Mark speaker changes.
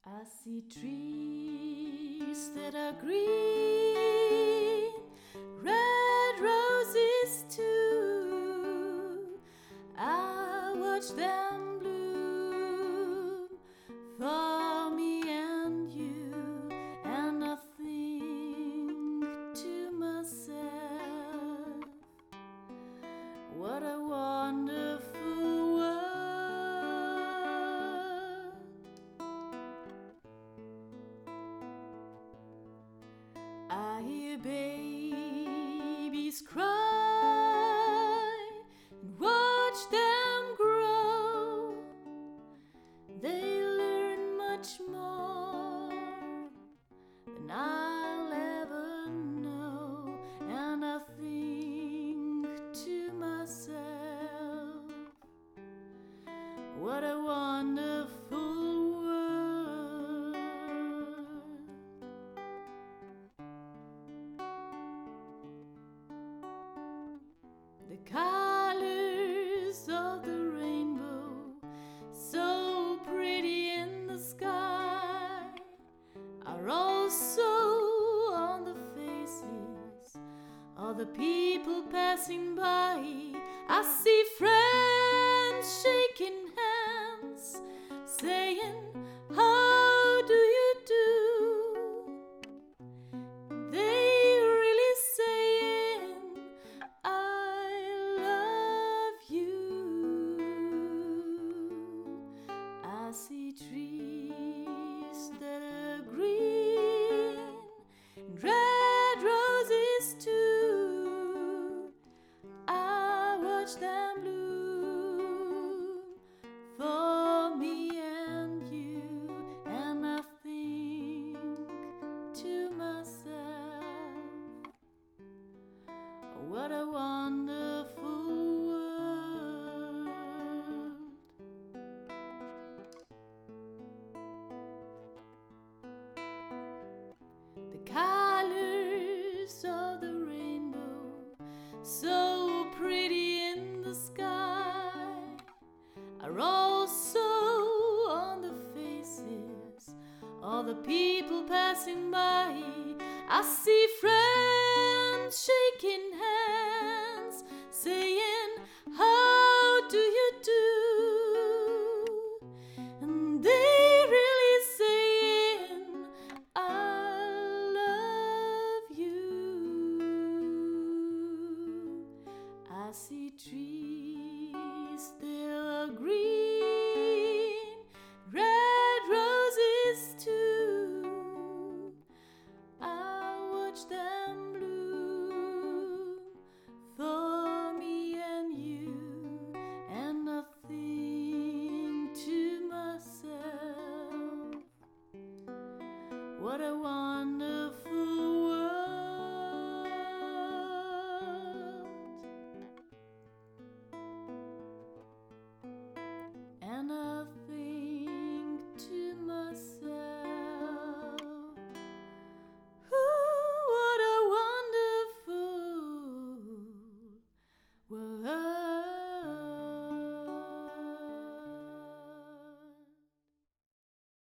Speaker 1: I see trees that are green, red roses too. I watch them bloom for me and you, and I think to myself, what a wonderful world. I hear babies cry and watch them grow. They learn much more than I'll ever know, and I think to myself, what a wonderful world. The colors of the rainbow, so pretty in the sky, are also on the faces of the people passing by. I see friends shaking hands, saying, "How do you do?" They really saying, "I love you." I see trees that are green and red roses too. I watch them bloom for me and you, and I think to myself, what a wonderful world. The colors of the rainbow, so pretty in the sky, are also on the faces of the people passing by. I see friends shaking hands, saying, "How do you do?" And they really saying, "I love you." I see trees that are green, red roses too. I watch them bloom for me and you, and I think to myself, what a wonderful